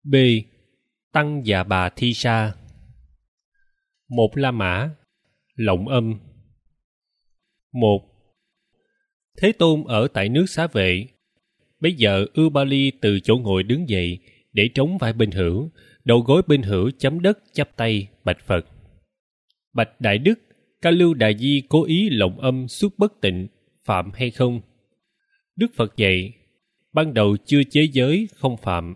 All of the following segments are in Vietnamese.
B. Tăng Dạ Bà Thi Sa. Một La Mã, Lộng Âm. 1. Thế Tôn ở tại nước Xá Vệ. Bấy giờ Ư-ba-li từ chỗ ngồi đứng dậy để trống vai bên hữu, đầu gối bên hữu chấm đất chắp tay bạch Phật. Bạch Đại Đức, Ca Lưu Đà Di cố ý lộng âm suốt bất tịnh, phạm hay không? Đức Phật dạy, ban đầu chưa chế giới, không phạm.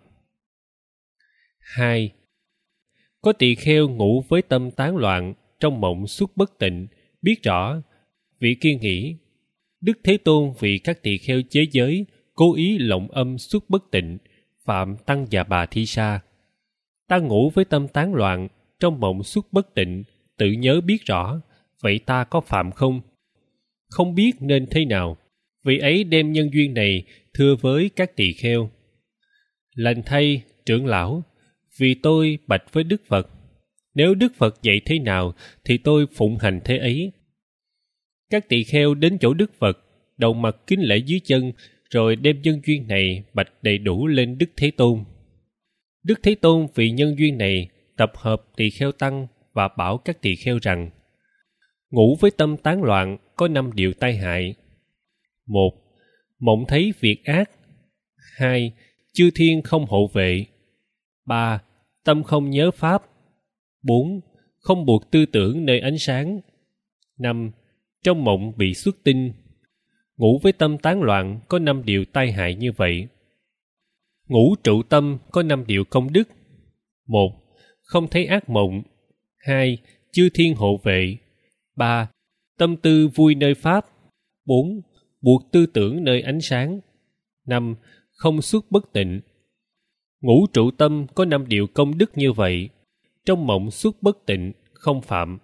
2. Có tỳ kheo ngủ với tâm tán loạn, trong mộng suốt bất tịnh, biết rõ, vị kia nghĩ, Đức Thế Tôn vì các tỳ kheo chế giới, cố ý lộng âm suốt bất tịnh, phạm Tăng Dạ Bà Thi Sa. Ta ngủ với tâm tán loạn, trong mộng suốt bất tịnh, tự nhớ biết rõ, vậy ta có phạm không? Không biết nên thế nào, vị ấy đem nhân duyên này thưa với các tỳ kheo. Lành thay, trưởng lão, vì tôi bạch với Đức Phật, nếu Đức Phật dạy thế nào thì tôi phụng hành thế ấy. Các tỳ kheo đến chỗ Đức Phật, đầu mặt kính lễ dưới chân, rồi đem nhân duyên này bạch đầy đủ lên Đức Thế Tôn. Đức Thế Tôn vì nhân duyên này tập hợp tỳ kheo tăng và bảo các tỳ kheo rằng, ngủ với tâm tán loạn có 5 điều tai hại. 1. Mộng thấy việc ác. 2. Chư thiên không hộ vệ. 3. Tâm không nhớ pháp. 4. Không buộc tư tưởng nơi ánh sáng. 5. Trong mộng bị xuất tinh. Ngủ với tâm tán loạn có 5 điều tai hại như vậy. Ngủ trụ tâm có 5 điều công đức. 1. Không thấy ác mộng. 2. Chư thiên hộ vệ. 3. Tâm tư vui nơi pháp. 4. Buộc tư tưởng nơi ánh sáng. 5. Không xuất bất tịnh. Ngủ trụ tâm có 5 điều công đức như vậy. Trong mộng xuất bất tịnh, không phạm.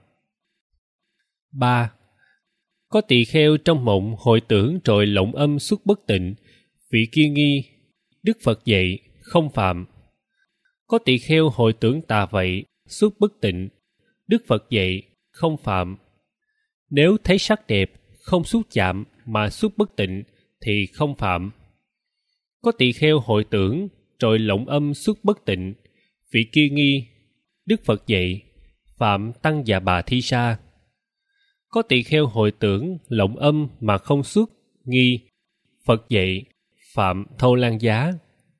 3. Có tỳ kheo trong mộng hồi tưởng rồi lộng âm xuất bất tịnh, vị kia nghi, Đức Phật dạy, không phạm. Có tỳ kheo hồi tưởng tà vậy, xuất bất tịnh, Đức Phật dạy, không phạm. Nếu thấy sắc đẹp, không xúc chạm mà xuất bất tịnh, thì không phạm. Có tỳ kheo hồi tưởng rồi lộng âm xuất bất tịnh, vị kia nghi, Đức Phật dạy, phạm Tăng Dạ Bà Thi Sa. Có tỳ kheo hồi tưởng lộng âm mà không xuất, nghi, Phật dạy, phạm Thâu Lan Giá.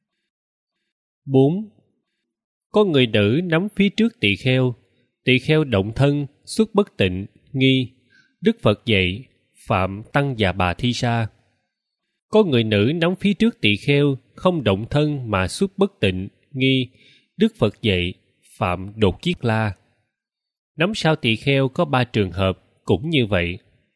4. Có người nữ nắm phía trước tỳ kheo động thân, xuất bất tịnh, nghi, Đức Phật dạy, phạm Tăng Dạ Bà Thi Sa. Có người nữ nắm phía trước tỳ kheo, không động thân mà xuất bất tịnh, nghi, Đức Phật dạy, phạm Đột Kiết La. Nắm sau tỳ kheo có 3 trường hợp, cũng như vậy.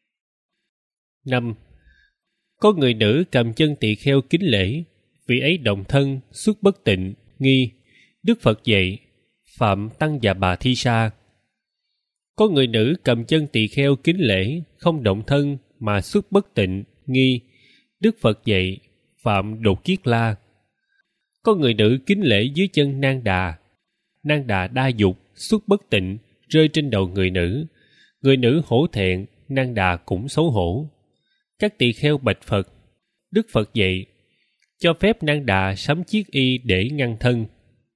5. Có người nữ cầm chân tỳ kheo kính lễ, vị ấy động thân, xuất bất tịnh, nghi, Đức Phật dạy, phạm Tăng Dạ Bà Thi Sa. Có người nữ cầm chân tỳ kheo kính lễ, không động thân mà xuất bất tịnh, nghi, Đức Phật dạy, phạm Đột Kiết La. Có người nữ kính lễ dưới chân Nang Đà đa dục, xuất bất tịnh, rơi trên đầu người nữ hổ thẹn, Nang Đà cũng xấu hổ. Các tỳ kheo bạch Phật, Đức Phật dạy, cho phép Nang Đà sắm chiếc y để ngăn thân.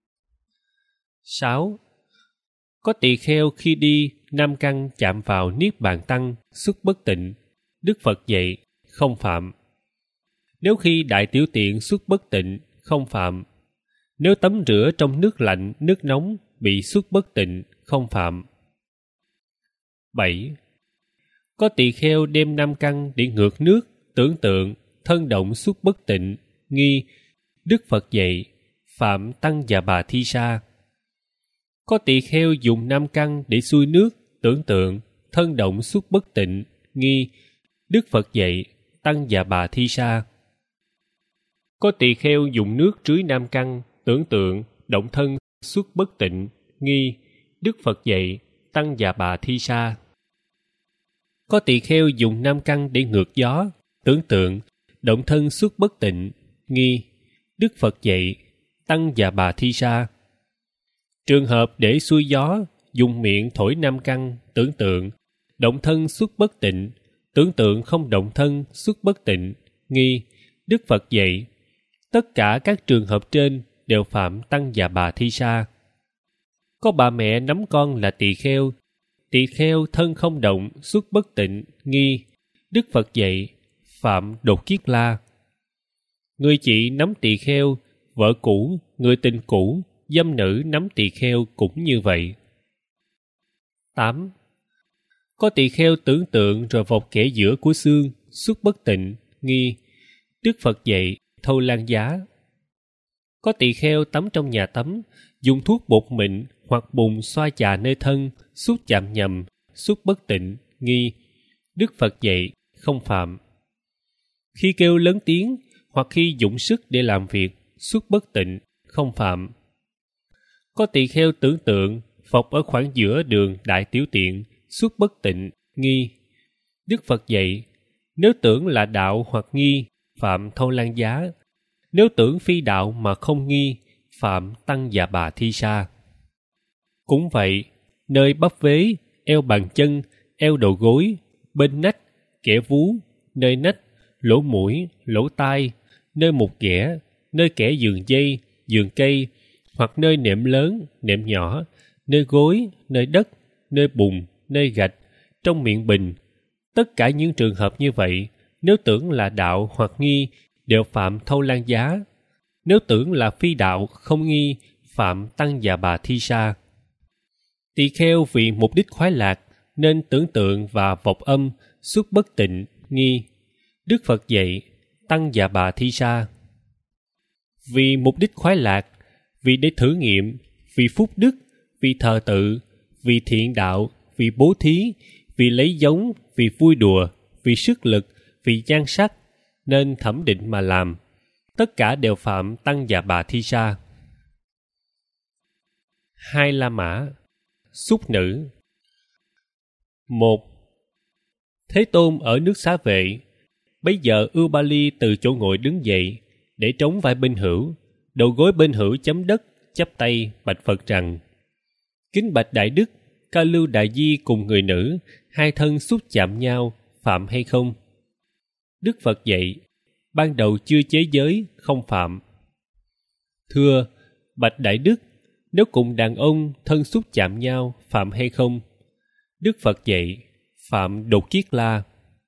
6. Có tỳ kheo khi đi, nam căn chạm vào Niết Bàn Tăng, xuất bất tịnh, Đức Phật dạy, không phạm. Nếu khi đại tiểu tiện xuất bất tịnh, không phạm. Nếu tắm rửa trong nước lạnh, nước nóng bị xuất bất tịnh, không phạm. 7. Có tỳ kheo đem nam căn để ngược nước, tưởng tượng, thân động xuất bất tịnh, nghi, Đức Phật dạy, phạm Tăng Dạ Bà Thi Sa. Có tỳ kheo dùng nam căn để xuôi nước, tưởng tượng, thân động xuất bất tịnh, nghi, Đức Phật dạy, Tăng Dạ Bà Thi Sa. Có tỳ kheo dùng nước rưới nam căn, tưởng tượng, động thân xuất bất tịnh, nghi, Đức Phật dạy, Tăng Dạ Bà Thi Sa. Có tỳ kheo dùng nam căn để ngược gió, tưởng tượng, động thân xuất bất tịnh, nghi, Đức Phật dạy, Tăng Dạ Bà Thi Sa. Trường hợp để xuôi gió, dùng miệng thổi nam căn, tưởng tượng, động thân xuất bất tịnh, tưởng tượng không động thân xuất bất tịnh, nghi, Đức Phật dạy, tất cả các trường hợp trên đều phạm tăng già bà thi sa. Có bà mẹ nắm con là tỳ kheo thân không động, xuất bất tịnh, nghi. Đức Phật dạy, phạm đột kiết la. Người chị nắm tỳ kheo, vợ cũ, người tình cũ, dâm nữ nắm tỳ kheo cũng như vậy. 8. Có tỳ kheo tưởng tượng rồi vọc kẽ giữa của xương, xuất bất tịnh, nghi. Đức Phật dạy, thâu lan giá. Có tỳ kheo tắm trong nhà tắm, dùng thuốc bột mịn hoặc bùn xoa chà nơi thân, xúc chạm nhầm, xuất bất tịnh, nghi. Đức Phật dạy, không phạm. Khi kêu lớn tiếng, hoặc khi dụng sức để làm việc, xuất bất tịnh, không phạm. Có tỳ kheo tưởng tượng, phọc ở khoảng giữa đường đại tiểu tiện, xuất bất tịnh, nghi. Đức Phật dạy, nếu tưởng là đạo hoặc nghi, phạm thâu lan giá. Nếu tưởng phi đạo mà không nghi, phạm tăng già bà thi sa. Cũng vậy, nơi bắp vế, eo bàn chân, eo đầu gối, bên nách, kẽ vú, nơi nách, lỗ mũi, lỗ tai, nơi mục ghẻ, nơi kẽ giường dây, giường cây, hoặc nơi nệm lớn, nệm nhỏ, nơi gối, nơi đất, nơi bùn, nơi gạch, trong miệng bình. Tất cả những trường hợp như vậy, nếu tưởng là đạo hoặc nghi, đều phạm thâu lan giá. Nếu tưởng là phi đạo không nghi, phạm tăng già bà thi sa. Tỳ kheo vì mục đích khoái lạc, nên tưởng tượng và vọc âm, xuất bất tịnh, nghi. Đức Phật dạy, tăng già bà thi sa. Vì mục đích khoái lạc, vì để thử nghiệm, vì phúc đức, vì thờ tự, vì thiện đạo, vì bố thí, vì lấy giống, vì vui đùa, vì sức lực, vì nhan sắc, nên thẩm định mà làm. Tất cả đều phạm tăng già bà thi sa. 2 La Mã. Xúc nữ. 1. Thế Tôn ở nước Xá Vệ. Bấy giờ Ưu-ba-li từ chỗ ngồi đứng dậy, để trống vai bên hữu, đầu gối bên hữu chấm đất, chắp tay bạch Phật rằng: Kính bạch Đại Đức, Ca Lưu Đại Di cùng người nữ, hai thân xúc chạm nhau, phạm hay không? Đức Phật dạy, ban đầu chưa chế giới, không phạm. Thưa, bạch Đại Đức, nếu cùng đàn ông thân xúc chạm nhau, phạm hay không? Đức Phật dạy, phạm đột kiết la.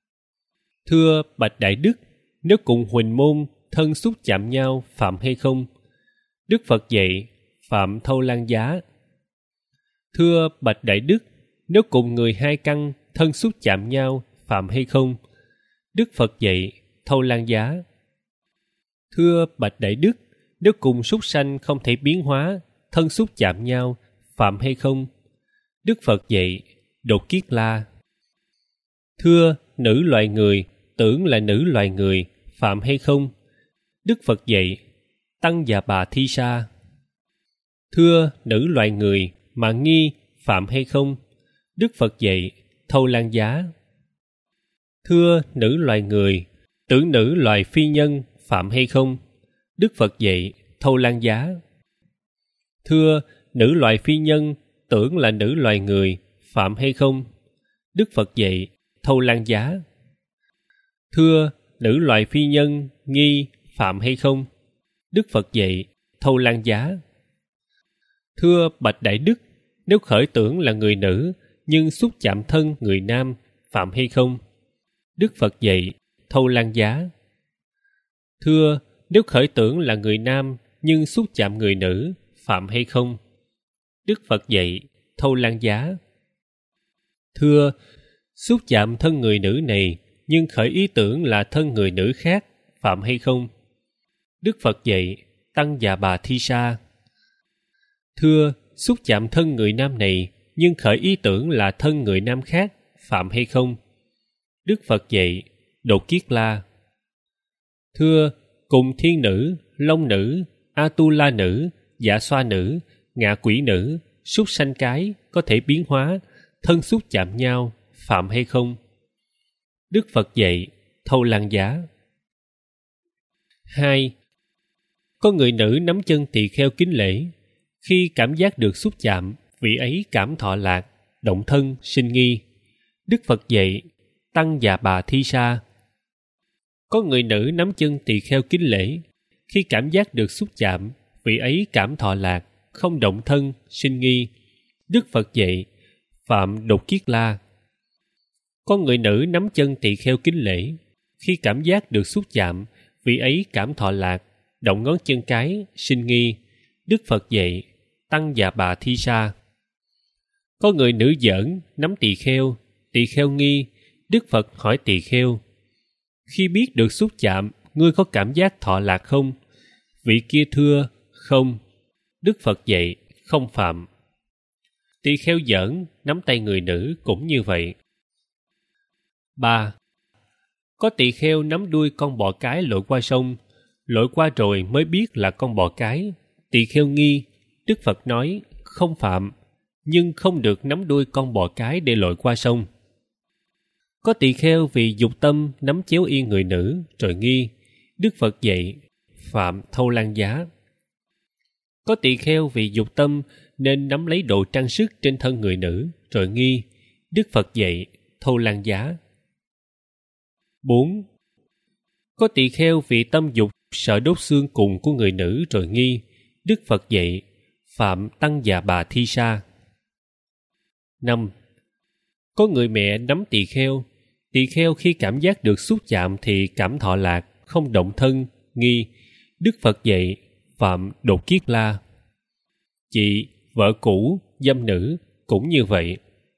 Thưa, bạch Đại Đức, nếu cùng huỳnh môn thân xúc chạm nhau, phạm hay không? Đức Phật dạy, phạm thâu lan giá. Thưa, bạch Đại Đức, nếu cùng người hai căn thân xúc chạm nhau, phạm hay không? Đức Phật dạy, thâu lan giá. Thưa, bạch Đại Đức, nếu cùng súc sanh không thể biến hóa, thân xúc chạm nhau, phạm hay không? Đức Phật dạy, đột kiết la. Thưa, nữ loài người, tưởng là nữ loài người, phạm hay không? Đức Phật dạy, tăng già bà thi sa. Thưa, nữ loài người, mà nghi, phạm hay không? Đức Phật dạy, thâu lan giá. Thưa, nữ loài người, tưởng nữ loài phi nhân, phạm hay không? Đức Phật dạy, thâu lan giá. Thưa, nữ loài phi nhân, tưởng là nữ loài người, phạm hay không? Đức Phật dạy, thâu lan giá. Thưa, nữ loài phi nhân, nghi, phạm hay không? Đức Phật dạy, thâu lan giá. Thưa, bạch Đại Đức, nếu khởi tưởng là người nữ, nhưng xúc chạm thân người nam, phạm hay không? Đức Phật dạy, thâu lan giá. Thưa, nếu khởi tưởng là người nam, nhưng xúc chạm người nữ, phạm hay không? Đức Phật dạy, thâu lan giá. Thưa, xúc chạm thân người nữ này, nhưng khởi ý tưởng là thân người nữ khác, phạm hay không? Đức Phật dạy, tăng già bà thi sa. Thưa, xúc chạm thân người nam này, nhưng khởi ý tưởng là thân người nam khác, phạm hay không? Đức Phật dạy, đột kiết la. Thưa, cùng thiên nữ, long nữ, Atula nữ, dạ xoa nữ, ngạ quỷ nữ, súc sanh cái có thể biến hóa, thân xúc chạm nhau, phạm hay không? Đức Phật dạy, thâu lan giá. 2. Có người nữ nắm chân tỳ kheo kính lễ. Khi cảm giác được xúc chạm, vị ấy cảm thọ lạc, động thân, sinh nghi. Đức Phật dạy, tăng già bà thi sa. Có người nữ nắm chân tỳ kheo kính lễ. Khi cảm giác được xúc chạm, vị ấy cảm thọ lạc, không động thân, sinh nghi. Đức Phật dạy, phạm đột kiết la. Có người nữ nắm chân tỳ kheo kính lễ. Khi cảm giác được xúc chạm, vị ấy cảm thọ lạc, động ngón chân cái, sinh nghi. Đức Phật dạy, tăng dạ bà thi sa. Có người nữ giỡn, nắm tỳ kheo nghi. Đức Phật hỏi tỳ kheo, khi biết được xúc chạm, ngươi có cảm giác thọ lạc không? Vị kia thưa, không. Đức Phật dạy, không phạm. Tỳ kheo giỡn, nắm tay người nữ cũng như vậy. 3. Có tỳ kheo nắm đuôi con bò cái lội qua sông, lội qua rồi mới biết là con bò cái. Tỳ kheo nghi. Đức Phật nói, không phạm, nhưng không được nắm đuôi con bò cái để lội qua sông. Có tỳ kheo vì dục tâm nắm chéo yên người nữ rồi nghi. Đức Phật dạy, phạm thâu lan giá. Có tỳ kheo vì dục tâm nên nắm lấy đồ trang sức trên thân người nữ rồi nghi. Đức Phật dạy, thâu lan giá. 4. Có tỳ kheo vì tâm dục sợ đốt xương cùng của người nữ rồi nghi. Đức Phật dạy, phạm tăng già bà thi sa. 5. Có người mẹ nắm tỳ kheo khi cảm giác được xúc chạm thì cảm thọ lạc, không động thân, nghi. Đức Phật dạy, phạm đột kiết la. Chị, vợ cũ, dâm nữ cũng như vậy.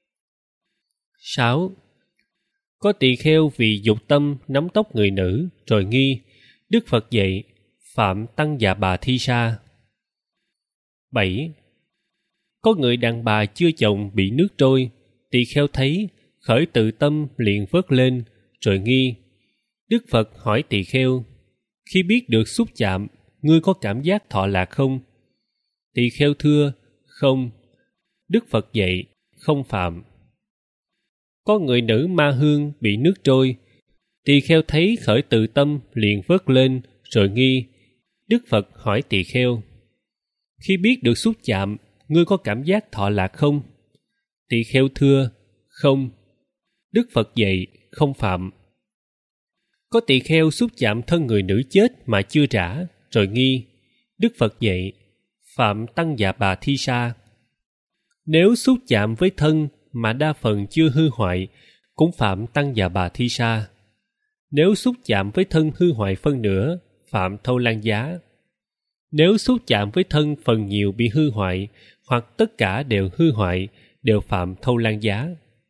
6. Có tỳ kheo vì dục tâm nắm tóc người nữ rồi nghi. Đức Phật dạy, phạm tăng dạ bà thi sa. 7. Có người đàn bà chưa chồng bị nước trôi, tỳ kheo thấy, khởi tự tâm liền vớt lên rồi nghi. Đức Phật hỏi tỳ kheo, khi biết được xúc chạm, ngươi có cảm giác thọ lạc không? Tỳ kheo thưa, không. Đức Phật dạy, không phạm. Có người nữ ma hương bị nước trôi, tỳ kheo thấy khởi tự tâm liền vớt lên rồi nghi. Đức Phật hỏi tỳ kheo, khi biết được xúc chạm, ngươi có cảm giác thọ lạc không? Tỳ kheo thưa, không. Đức Phật dạy, không phạm. Có tỳ kheo xúc chạm thân người nữ chết mà chưa trả rồi nghi. Đức Phật dạy, phạm tăng dạ bà thi sa. Nếu xúc chạm với thân mà đa phần chưa hư hoại, cũng phạm tăng dạ bà thi sa. Nếu xúc chạm với thân hư hoại phân nửa, phạm thâu lan giá. Nếu xúc chạm với thân phần nhiều bị hư hoại, hoặc tất cả đều hư hoại, đều phạm thâu lan giá.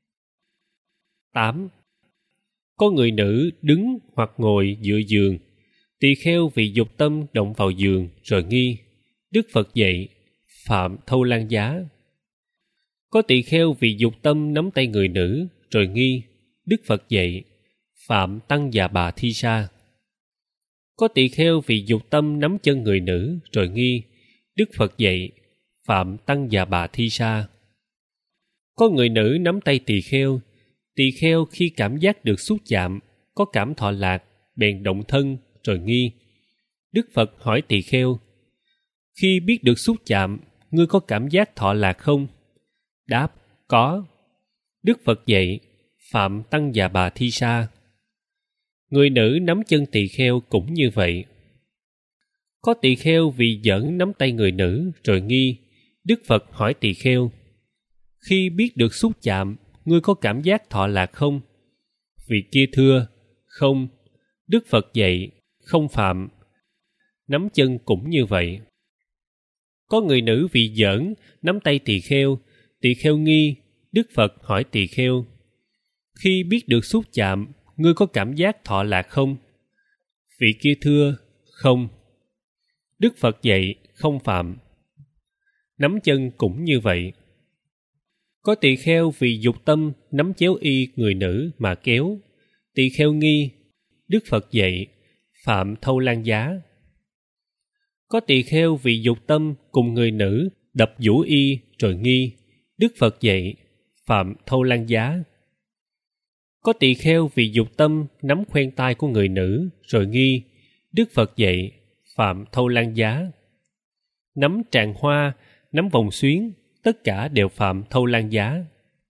8. Có người nữ đứng hoặc ngồi dựa giường, tỳ kheo vì dục tâm động vào giường rồi nghi. Đức Phật dạy, phạm thâu lan giá. Có tỳ kheo vì dục tâm nắm tay người nữ rồi nghi. Đức Phật dạy, phạm tăng dạ bà thi sa. Có tỳ kheo vì dục tâm nắm chân người nữ rồi nghi. Đức Phật dạy, phạm tăng dạ bà thi sa. Có người nữ nắm tay tỳ kheo khi cảm giác được xúc chạm, có cảm thọ lạc, bèn động thân rồi nghi. Đức Phật hỏi tỳ kheo, khi biết được xúc chạm, ngươi có cảm giác thọ lạc không? Đáp, có. Đức Phật dạy, phạm tăng dạ bà thi sa. Người nữ nắm chân tỳ kheo cũng như vậy. Có tỳ kheo vì giỡn nắm tay người nữ rồi nghi. Đức Phật hỏi tỳ kheo, khi biết được xúc chạm, ngươi có cảm giác thọ lạc không? Vị kia thưa, không. Đức Phật dạy, không phạm. Nắm chân cũng như vậy. Có người nữ vì giỡn nắm tay tỳ kheo nghi. Đức Phật hỏi tỳ kheo, khi biết được xúc chạm, ngươi có cảm giác thọ lạc không? Vị kia thưa, không. Đức Phật dạy, không phạm. Nắm chân cũng như vậy. Có tỳ kheo vì dục tâm nắm chéo y người nữ mà kéo, tỳ kheo nghi. Đức Phật dạy, phạm thâu lan giá. Có tỳ kheo vì dục tâm cùng người nữ đập vũ y rồi nghi. Đức Phật dạy, phạm thâu lan giá. Có tỳ kheo vì dục tâm nắm khoen tai của người nữ rồi nghi. Đức Phật dạy, phạm thâu lan giá. Nắm tràng hoa, nắm vòng xuyến, tất cả đều phạm thâu lan giá.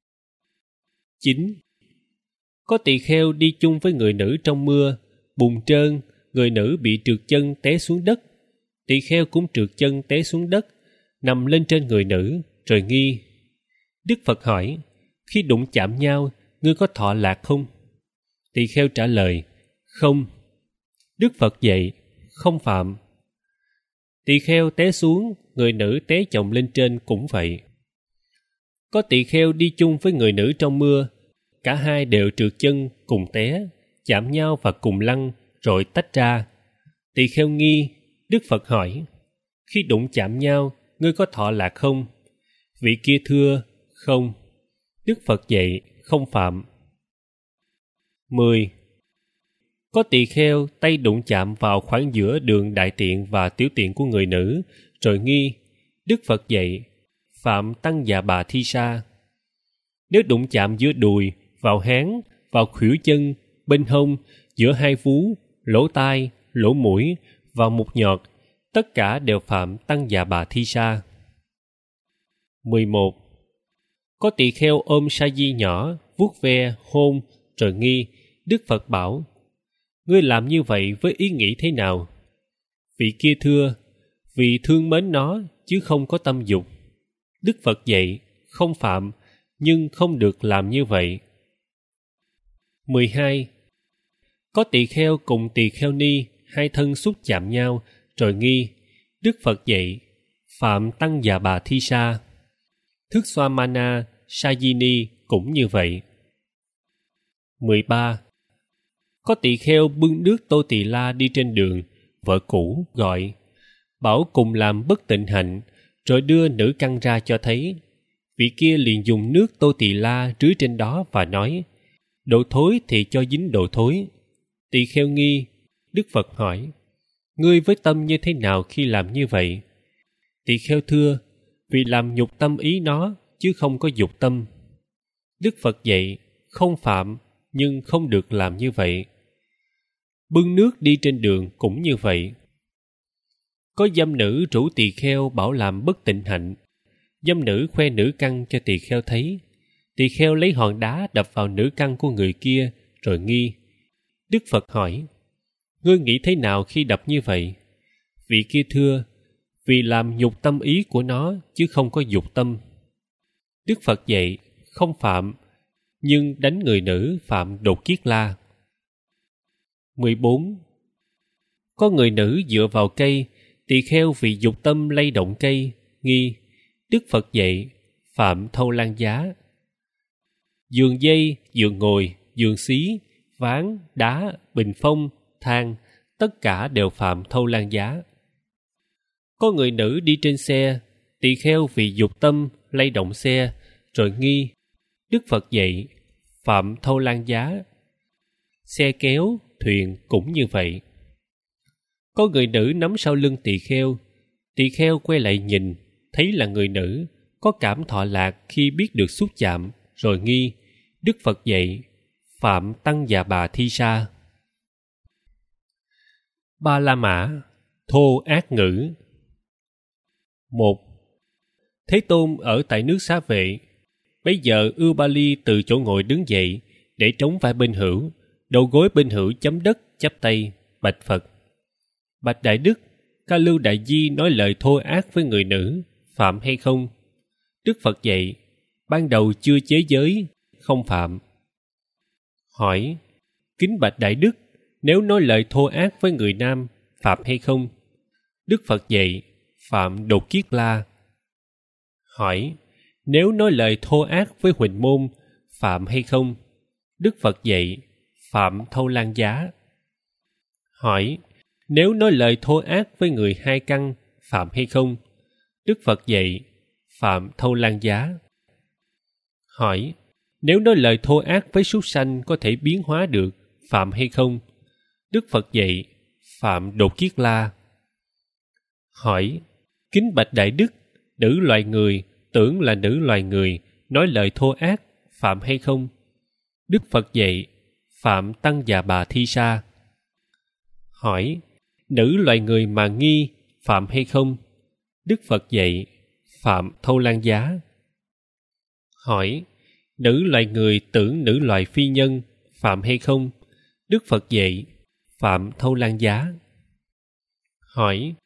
9. Có tỳ kheo đi chung với người nữ trong mưa, bùn trơn, người nữ bị trượt chân té xuống đất. Tỳ kheo cũng trượt chân té xuống đất, nằm lên trên người nữ, rồi nghi. Đức Phật hỏi, khi đụng chạm nhau, ngươi có thọ lạc không? Tỳ kheo trả lời, không. Đức Phật dạy, không phạm. Tỳ kheo té xuống, người nữ té chồng lên trên cũng vậy. Có tỳ kheo đi chung với người nữ trong mưa, cả hai đều trượt chân cùng té, chạm nhau và cùng lăn, rồi tách ra. Tỳ kheo nghi, Đức Phật hỏi, khi đụng chạm nhau, ngươi có thọ lạc không? Vị kia thưa, không. Đức Phật dạy, không phạm. 10. Có tỳ kheo tay đụng chạm vào khoảng giữa đường đại tiện và tiểu tiện của người nữ, rồi nghi. Đức Phật dạy, phạm tăng già bà thi sa. Nếu đụng chạm giữa đùi, vào háng, vào khuỷu chân, bên hông, giữa hai vú, lỗ tai, lỗ mũi, vào mục nhọt, tất cả đều phạm tăng già bà thi sa. 11. Có tỳ kheo ôm sa di nhỏ, vuốt ve, hôn, rồi nghi. Đức Phật bảo, ngươi làm như vậy với ý nghĩ thế nào? Vị kia thưa, vì thương mến nó, chứ không có tâm dục. Đức Phật dạy, không phạm, nhưng không được làm như vậy. 12. Có tỳ kheo cùng tỳ kheo ni, hai thân xúc chạm nhau, rồi nghi. Đức Phật dạy, phạm tăng già bà thi sa. Thức xoa mana, Sajini cũng như vậy. 13. Có tỳ kheo bưng nước Tô Tỳ La đi trên đường, vợ cũ gọi, bảo cùng làm bất tịnh hạnh, rồi đưa nữ căn ra cho thấy. Vị kia liền dùng nước Tô Tỳ La rưới trên đó và nói, đồ thối thì cho dính đồ thối. Tỳ kheo nghi. Đức Phật hỏi, ngươi với tâm như thế nào khi làm như vậy? Tỳ kheo thưa, vì làm nhục tâm ý nó, chứ không có dục tâm. Đức Phật dạy, không phạm, nhưng không được làm như vậy. Bưng nước đi trên đường cũng như vậy. Có dâm nữ rủ tỳ kheo bảo làm bất tịnh hạnh. Dâm nữ khoe nữ căn cho tỳ kheo thấy. Tỳ kheo lấy hòn đá đập vào nữ căn của người kia, rồi nghi. Đức Phật hỏi, ngươi nghĩ thế nào khi đập như vậy? Vị kia thưa, vì làm nhục tâm ý của nó, chứ không có dục tâm. Đức Phật dạy, không phạm, nhưng đánh người nữ phạm đột kiết la. 14. Có người nữ dựa vào cây, tỳ kheo vì dục tâm lay động cây, nghi. Đức Phật dạy, phạm thâu lan giá. Giường dây, giường ngồi, giường xí, ván, đá, bình phong, thang, tất cả đều phạm thâu lan giá. Có người nữ đi trên xe, tỳ kheo vì dục tâm lay động xe, rồi nghi. Đức Phật dạy, phạm thâu lan giá. Xe kéo, thuyền cũng như vậy. Có người nữ nắm sau lưng tỳ kheo quay lại nhìn, thấy là người nữ, có cảm thọ lạc khi biết được xúc chạm, rồi nghi. Đức Phật dạy, phạm tăng già bà thi sa. Ba la mã, thô ác ngữ. 1. Thế Tôn ở tại nước Xá Vệ. Bấy giờ Ưu Ba Li từ chỗ ngồi đứng dậy, để trống vai bên hữu, đầu gối bên hữu chấm đất, chắp tay, bạch Phật. Bạch Đại Đức, Ca Lưu Đại Di nói lời thô ác với người nữ, phạm hay không? Đức Phật dạy, ban đầu chưa chế giới, không phạm. Hỏi, kính bạch Đại Đức, nếu nói lời thô ác với người nam, phạm hay không? Đức Phật dạy, phạm đột kiết la. Hỏi, nếu nói lời thô ác với huỳnh môn, phạm hay không? Đức Phật dạy, phạm thâu lan giá. Hỏi, nếu nói lời thô ác với người hai căn, phạm hay không? Đức Phật dạy, phạm thâu lan giá. Hỏi, nếu nói lời thô ác với súc sanh có thể biến hóa được, phạm hay không? Đức Phật dạy, phạm đột kiết la. Hỏi, kính bạch Đại Đức, nữ loài người, tưởng là nữ loài người, nói lời thô ác, phạm hay không? Đức Phật dạy, phạm tăng già bà thi sa. Hỏi, nữ loài người mà nghi, phạm hay không? Đức Phật dạy, phạm thâu lan giá. Hỏi, nữ loài người tưởng nữ loài phi nhân, phạm hay không? Đức Phật dạy, phạm thâu lan giá. Hỏi,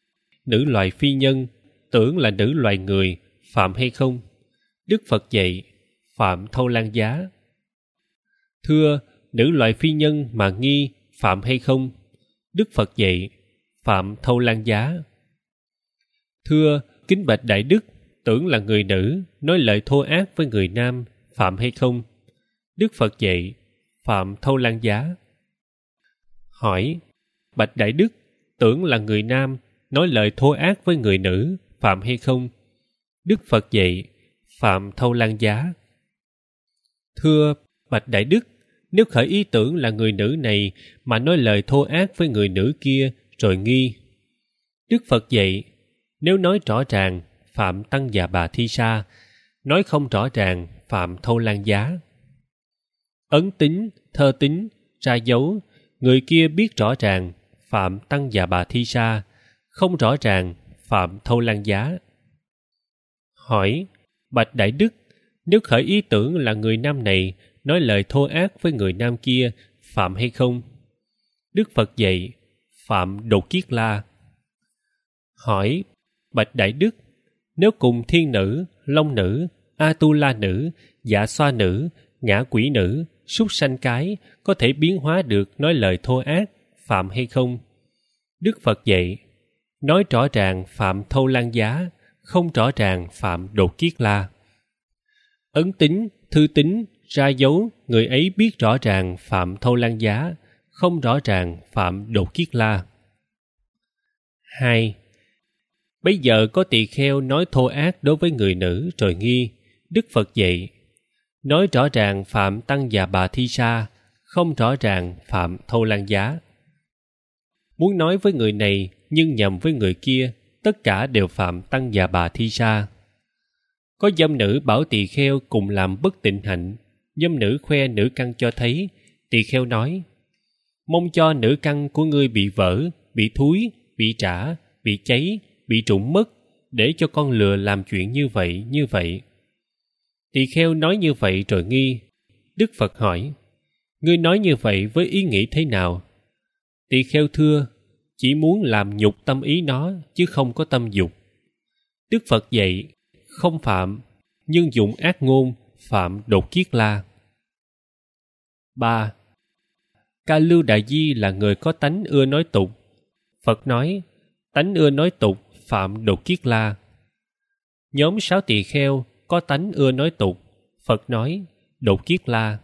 nữ loài phi nhân, tưởng là nữ loài người, phạm hay không? Đức Phật dạy, phạm thâu lan giá. Thưa, nữ loài phi nhân mà nghi, phạm hay không? Đức Phật dạy, phạm thâu lan giá. Thưa, kính bạch Đại Đức, tưởng là người nữ, nói lời thô ác với người nam, phạm hay không? Đức Phật dạy, phạm thâu lan giá. Hỏi, bạch Đại Đức, tưởng là người nam, nói lời thô ác với người nữ, phạm hay không? Đức Phật dạy, phạm thâu lan giá. Thưa, bạch Đại Đức, nếu khởi ý tưởng là người nữ này mà nói lời thô ác với người nữ kia rồi nghi. Đức Phật dạy, nếu nói rõ ràng, phạm tăng già bà thi sa, nói không rõ ràng, phạm thâu lan giá. Ấn tính, thơ tính, ra dấu, người kia biết rõ ràng, phạm tăng già bà thi sa, không rõ ràng, phạm thâu lan giá. Hỏi, bạch Đại Đức, nếu khởi ý tưởng là người nam này nói lời thô ác với người nam kia, phạm hay không? Đức Phật dạy, phạm đột kiết la. Hỏi, bạch Đại Đức, nếu cùng thiên nữ, long nữ, Atula nữ, dạ xoa nữ, ngã quỷ nữ, súc sanh cái có thể biến hóa được nói lời thô ác, phạm hay không? Đức Phật dạy, nói rõ ràng phạm thâu lan giá, không rõ ràng phạm đột kiết la. Ấn tính, thư tính, ra dấu, người ấy biết rõ ràng phạm thâu lan giá, không rõ ràng phạm đột kiết la. 2. Bây giờ có tỳ kheo nói thô ác đối với người nữ rồi nghi. Đức Phật dạy, nói rõ ràng phạm tăng già bà thi sa, không rõ ràng phạm thâu lan giá. Muốn nói với người này nhưng nhầm với người kia, tất cả đều phạm tăng già bà thi sa. Có dâm nữ bảo tỳ kheo cùng làm bất tịnh hạnh, dâm nữ khoe nữ căn cho thấy, tỳ kheo nói, mong cho nữ căn của ngươi bị vỡ, bị thúi, bị trả, bị cháy, bị trụng mất, để cho con lừa làm chuyện như vậy. Tỳ kheo nói như vậy rồi nghi. Đức Phật hỏi, ngươi nói như vậy với ý nghĩ thế nào? Tỳ kheo thưa, chỉ muốn làm nhục tâm ý nó, chứ không có tâm dục. Đức Phật dạy, không phạm, nhưng dụng ác ngôn, phạm đột kiết la. 3. Ca Lưu Đại Di là người có tánh ưa nói tục. Phật nói, tánh ưa nói tục, phạm đột kiết la. Nhóm 6 tỳ kheo có tánh ưa nói tục. Phật nói, đột kiết la.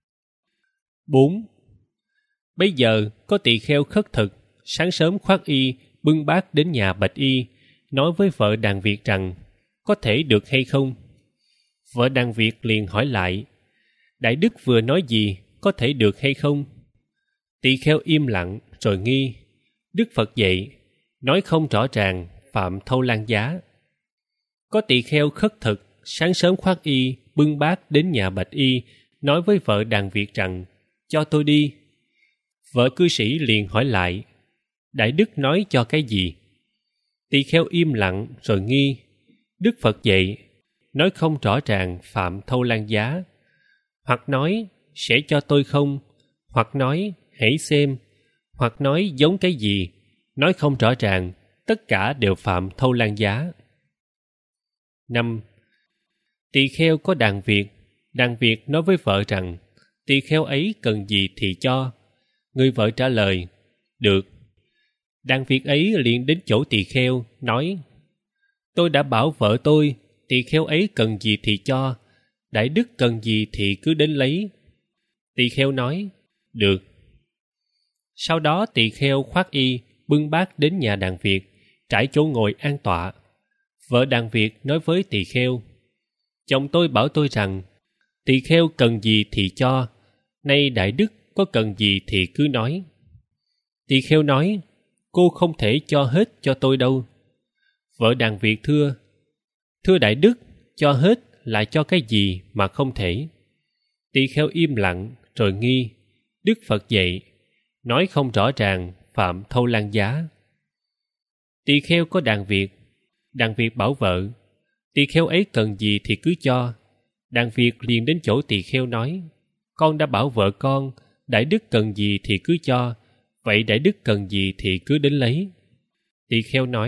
4. Bây giờ có tỳ kheo khất thực, sáng sớm khoác y, bưng bát đến nhà Bạch Y, nói với vợ đàn Việt rằng, có thể được hay không? Vợ đàn Việt liền hỏi lại, Đại Đức vừa nói gì, có thể được hay không? Tỳ kheo im lặng rồi nghi. Đức Phật dạy, nói không rõ ràng, phạm thâu lan giá. Có tỳ kheo khất thực, sáng sớm khoác y, bưng bát đến nhà Bạch Y, nói với vợ đàn Việt rằng, cho tôi đi. Vợ cư sĩ liền hỏi lại, Đại Đức nói cho cái gì? Tỳ kheo im lặng rồi nghi. Đức Phật dạy, nói không rõ ràng phạm thâu lan giá. Hoặc nói, sẽ cho tôi không? Hoặc nói, hãy xem. Hoặc nói giống cái gì? Nói không rõ ràng, tất cả đều phạm thâu lan giá. 5. Tỳ kheo có đàn Việt nói với vợ rằng, tỳ kheo ấy cần gì thì cho. Người vợ trả lời, được. Đàn Việt ấy liền đến chỗ tỳ kheo, nói, tôi đã bảo vợ tôi, tỳ kheo ấy cần gì thì cho, Đại Đức cần gì thì cứ đến lấy. Tỳ kheo nói, được. Sau đó tỳ kheo khoác y, bưng bát đến nhà đàn Việt, trải chỗ ngồi an tọa. Vợ đàn Việt nói với tỳ kheo, chồng tôi bảo tôi rằng, tỳ kheo cần gì thì cho, nay Đại Đức có cần gì thì cứ nói. Tỳ kheo nói, cô không thể cho hết cho tôi đâu. Vợ đàn Việt thưa Đại Đức, cho hết là cho cái gì mà không thể? Tỳ kheo im lặng rồi nghi. Đức Phật dạy, nói không rõ ràng, phạm thâu lan giá. Tỳ kheo có đàn Việt bảo vợ, tỳ kheo ấy cần gì thì cứ cho. Đàn Việt liền đến chỗ tỳ kheo nói, con đã bảo vợ con, Đại Đức cần gì thì cứ cho, vậy Đại Đức cần gì thì cứ đến lấy. Tỳ kheo nói,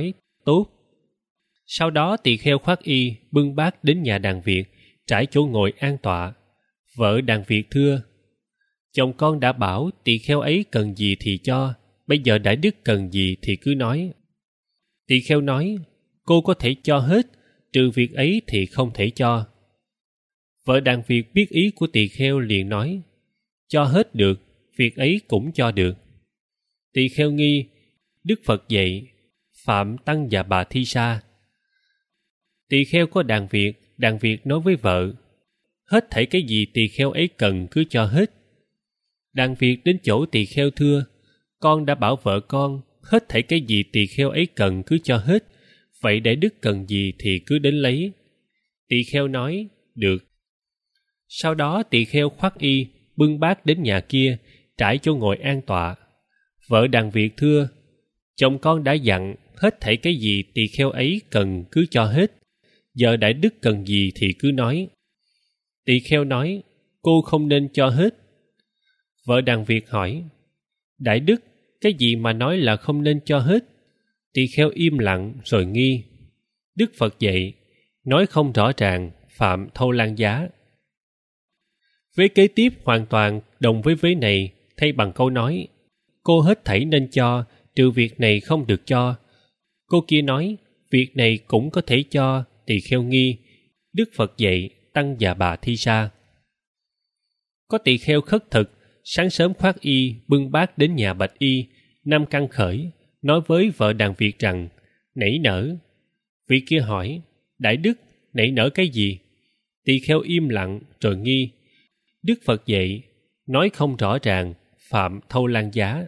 tốt. Sau đó tỳ kheo khoác y bưng bát đến nhà đàn Việt, trải chỗ ngồi an tọa. Vợ đàn Việt thưa: chồng con đã bảo tỳ kheo ấy cần gì thì cho, bây giờ đại đức cần gì thì cứ nói. Tỳ kheo nói: cô có thể cho hết, trừ việc ấy thì không thể cho. Vợ đàn Việt biết ý của tỳ kheo liền nói: cho hết được, việc ấy cũng cho được. Tỳ kheo nghi, Đức Phật dạy: phạm tăng và bà thi sa. Tỳ kheo có đàn Việt nói với vợ: hết thảy cái gì tỳ kheo ấy cần cứ cho hết. Đàn Việt đến chỗ tỳ kheo thưa: con đã bảo vợ con hết thảy cái gì tỳ kheo ấy cần cứ cho hết, vậy đại đức cần gì thì cứ đến lấy. Tỳ kheo nói: được. Sau đó tỳ kheo khoác y bưng bát đến nhà kia, trải chỗ ngồi an tọa. Vợ đàn Việt thưa: chồng con đã dặn hết thảy cái gì tỳ kheo ấy cần cứ cho hết, giờ đại đức cần gì thì cứ nói. Tỳ kheo nói: cô không nên cho hết. Vợ đàn Việt hỏi: đại đức, cái gì mà nói là không nên cho hết? Tỳ kheo im lặng rồi nghi. Đức Phật dạy: nói không rõ ràng, phạm thâu lan giá. Vế kế tiếp hoàn toàn đồng với vế này, thay bằng câu nói: cô hết thảy nên cho, trừ việc này không được cho. Cô kia nói: việc này cũng có thể cho. Tỳ kheo nghi. Đức Phật dạy: tăng và bà thi sa. Có tỳ kheo khất thực, sáng sớm khoác y bưng bát đến nhà bạch y, năm căn khởi, nói với vợ đàn Việt rằng: nảy nở. Vị kia hỏi: đại đức, nảy nở cái gì? Tỳ kheo im lặng rồi nghi. Đức Phật dạy: nói không rõ ràng, phạm thâu lan giá.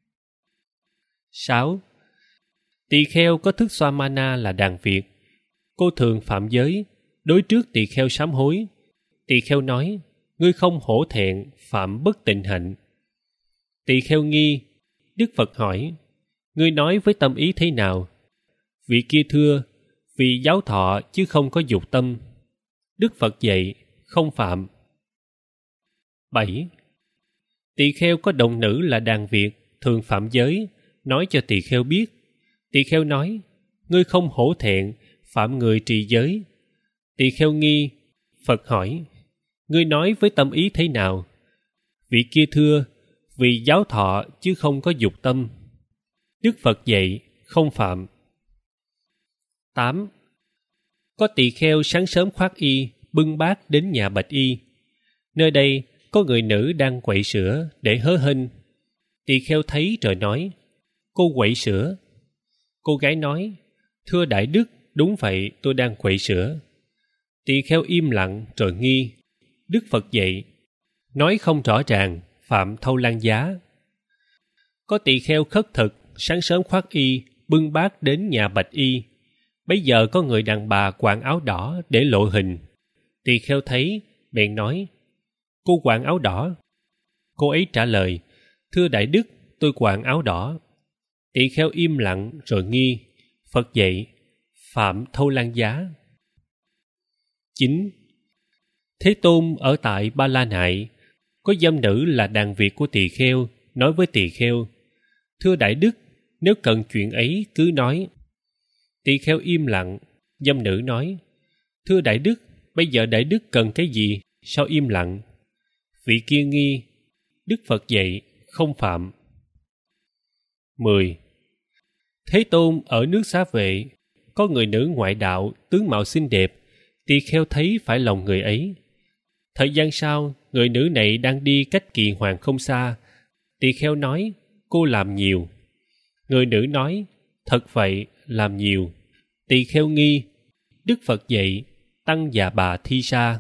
6. Tỳ kheo có thức xoa mana là đàn Việt. Cô thường phạm giới, đối trước tỳ kheo sám hối. Tỳ kheo nói: ngươi không hổ thẹn, phạm bất tịnh hạnh. Tỳ kheo nghi. Đức Phật hỏi: ngươi nói với tâm ý thế nào? Vị kia thưa: vì giáo thọ chứ không có dục tâm. Đức Phật dạy: không phạm. 7. Tỳ kheo có đồng nữ là đàn Việt, thường phạm giới, nói cho tỳ kheo biết. Tỳ kheo nói: ngươi không hổ thẹn, phạm người trì giới. Tỳ kheo nghi. Phật hỏi: ngươi nói với tâm ý thế nào? Vị kia thưa: vì giáo thọ chứ không có dục tâm. Đức Phật dạy: không phạm. 8. Có tỳ kheo sáng sớm khoác y bưng bát đến nhà bạch y. Nơi đây có người nữ đang quậy sữa để hớ hênh. Tỳ kheo thấy rồi nói: cô quậy sữa. Cô gái nói: thưa đại đức, đúng vậy, tôi đang quậy sữa. Tỳ kheo im lặng rồi nghi. Đức Phật dạy: nói không rõ ràng, phạm thâu lan giá. Có tỳ kheo khất thực, sáng sớm khoác y bưng bát đến nhà bạch y. Bấy giờ có người đàn bà quàng áo đỏ để lộ hình. Tỳ kheo thấy bèn nói: cô quàng áo đỏ. Cô ấy trả lời: thưa đại đức, tôi quàng áo đỏ. Tỳ kheo im lặng rồi nghi. Phật dạy: phạm thâu lan giá. 9. Thế Tôn ở tại Ba La Nại, có dâm nữ là đàn Việt của tỳ kheo, nói với tỳ kheo: thưa đại đức, nếu cần chuyện ấy cứ nói. Tỳ kheo im lặng. Dâm nữ nói: thưa đại đức, bây giờ đại đức cần cái gì, sao im lặng? Vị kia nghi. Đức Phật dạy: không phạm. 10. Thế Tôn ở nước Xá Vệ, có người nữ ngoại đạo, tướng mạo xinh đẹp. Tỳ kheo thấy phải lòng người ấy. Thời gian sau, người nữ này đang đi cách Kỳ Hoàng không xa. Tỳ kheo nói: cô làm nhiều. Người nữ nói: thật vậy, làm nhiều. Tỳ kheo nghi. Đức Phật dạy: tăng và bà thi sa.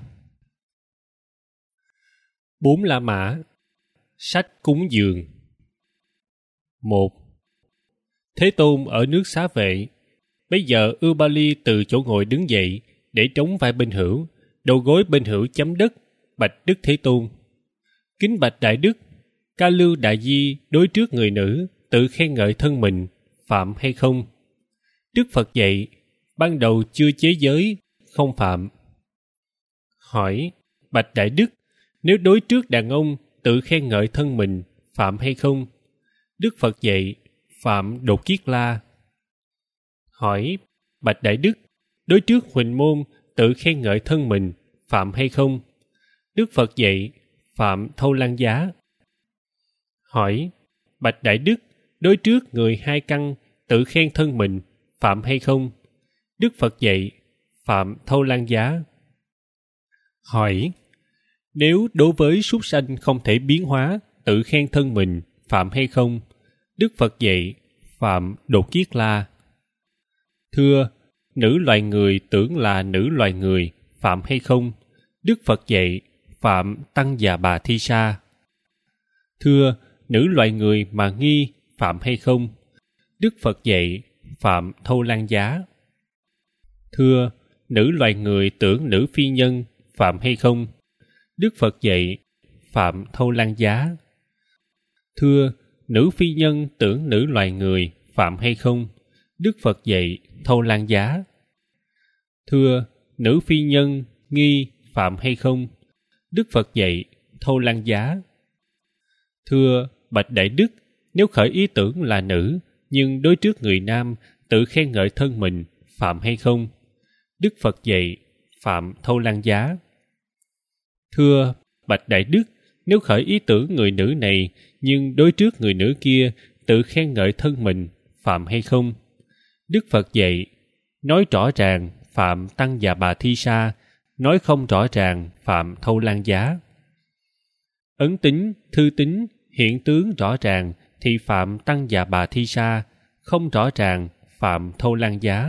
4 La Mã. Sách cúng dường. 1. Thế Tôn ở nước Xá Vệ. Bây giờ Ưu-ba-li từ chỗ ngồi đứng dậy, để trống vai bên hữu, đầu gối bên hữu chấm đất, bạch Đức Thế Tôn: kính bạch đại đức, Ca Lưu Đại Di đối trước người nữ tự khen ngợi thân mình, phạm hay không? Đức Phật dạy: ban đầu chưa chế giới, không phạm. Hỏi: bạch đại đức, nếu đối trước đàn ông tự khen ngợi thân mình, phạm hay không? Đức Phật dạy: phạm Đột Kiết La. Hỏi: Bạch Đại Đức, đối trước huỳnh môn tự khen ngợi thân mình, phạm hay không? Đức Phật dạy: phạm thâu lan giá. Hỏi: Bạch Đại Đức, đối trước người hai căn tự khen thân mình, phạm hay không? Đức Phật dạy: phạm thâu lan giá. Hỏi: nếu đối với súc sanh không thể biến hóa, tự khen thân mình, phạm hay không? Đức Phật dạy: phạm đột kiết la. Thưa, nữ loài người tưởng là nữ loài người, phạm hay không? Đức Phật dạy: phạm tăng già bà thi sa. Thưa, nữ loài người mà nghi, phạm hay không? Đức Phật dạy: phạm thâu lan giá. Thưa, nữ loài người tưởng nữ phi nhân, phạm hay không? Đức Phật dạy: phạm thâu lan giá. Thưa, nữ phi nhân tưởng nữ loài người, phạm hay không? Đức Phật dạy: thâu lan giá. Thưa, nữ phi nhân nghi, phạm hay không? Đức Phật dạy: thâu lan giá. Thưa, Bạch Đại Đức, nếu khởi ý tưởng là nữ, nhưng đối trước người nam, tự khen ngợi thân mình, phạm hay không? Đức Phật dạy: phạm thâu lan giá. Thưa, Bạch Đại Đức, nếu khởi ý tưởng người nữ này, nhưng đối trước người nữ kia, tự khen ngợi thân mình, phạm hay không? Đức Phật dạy: nói rõ ràng, phạm tăng già bà thi sa, nói không rõ ràng, phạm thâu lan giá. Ấn tính, thư tính, hiện tướng rõ ràng, thì phạm tăng già bà thi sa, không rõ ràng, phạm thâu lan giá.